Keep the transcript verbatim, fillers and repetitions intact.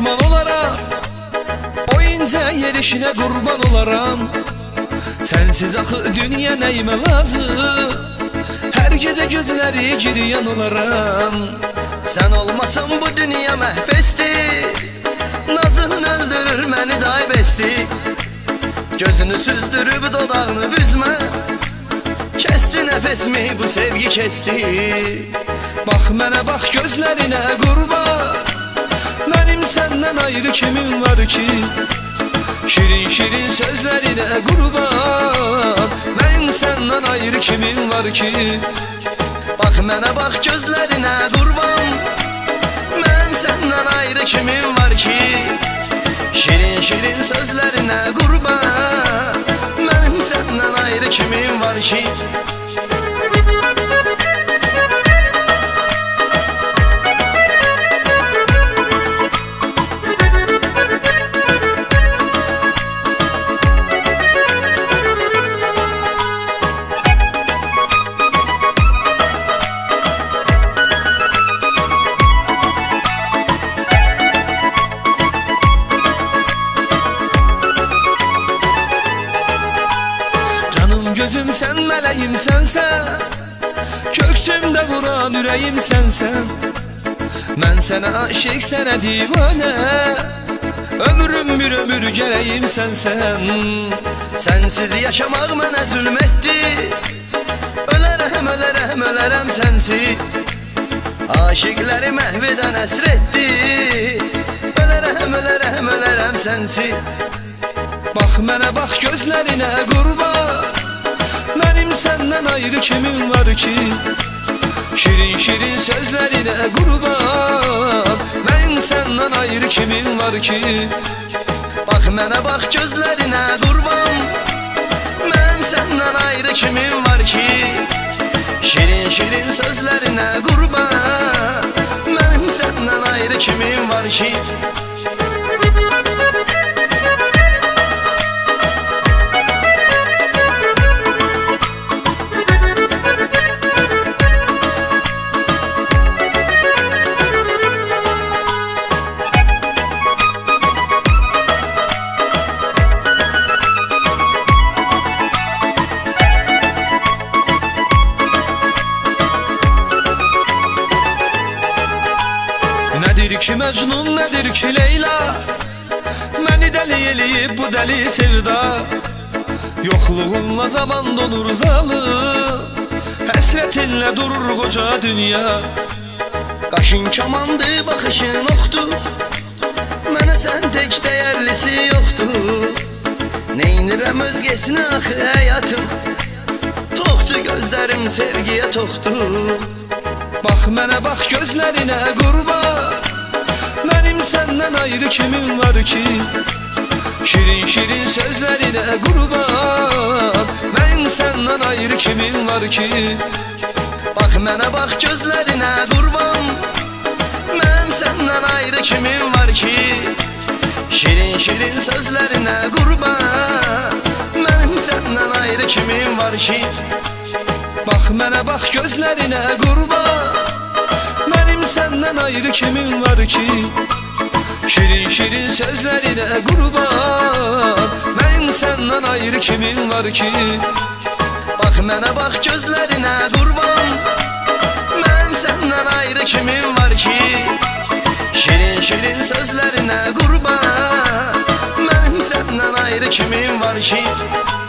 mehman olaram, o incə yerişinə qurban olaram. Sənsiz axı dünya nəyimə lazım, hər gecə gözləri giriyan olaram. Sən olmasan bu dünya məhvestir, nazın öldürür məni daybesti. Gözünü süzdürüb dodağını büzmə, kəsdi nəfesmi bu sevgi kəsdi. Bax mənə bax gözlərinə qurban, mənim səndən ayrı kimim var ki? Şirin şirin sözlərinə qurban, mənim səndən ayrı kimim var ki? Bax mənə bax gözlərinə qurban, mənim səndən ayrı kimim var ki? Şirin şirin sözlərinə qurban, mənim səndən ayrı kimim var ki? Gözüm sən, mələyim sənsən, köksümdə vuran ürəyim sənsən. Mən sənə aşiq, sənə divanə, ömrüm bir ömür gərəyim sənsən. Sənsiz yaşamaq mənə zülm etdi, ölərəm, ölərəm, ölərəm sənsiz. Aşiqləri məhv edən əsr etdi, ölərəm, ölərəm, ölərəm sənsiz. Bax mənə bax gözlərinə qurban, mənim səndən ayrı kimim var ki? Şirin şirin sözlərinə qurban, mənim səndən ayrı kimim var ki? Bax mənə bax gözlərinə qurban, mənim səndən ayrı kimim var ki? Şirin şirin sözlərinə qurban, mənim səndən ayrı kimim var ki? Nədir ki Məcnun, nədir ki Leyla, məni dəli eləyib bu dəli sevda. Yoxluğunla zaman donur zalım, həsrətinlə durur qoca dünya. Qaşın kamandı, baxışın oxdur, mənə sən tək dəyərlisi yoxdur. Neynirəm özgəsinə axı həyatım, toxdur gözlərim sevgiyə toxdur. Bax mənə bax gözlərinə qurban, mənim səndən ayrı kimim var ki? Şirin şirin sözlərinə qurban, mənim səndən ayrı kimim var ki? Bax mənə bax gözlərinə qurban, mənim səndən ayrı kimim var ki? Şirin şirin sözlərinə qurban, mənim səndən ayrı kimim var ki? Bax mənə bax gözlərinə qurban, mənim səndən ayrı kimim var ki? Şirin şirin sözlərinə qurban, mənim səndən ayrı kimim var ki? Bax mənə bax gözlərinə qurban, mənim səndən ayrı kimim var ki? Şirin şirin sözlərinə qurban, mənim səndən ayrı kimim var ki?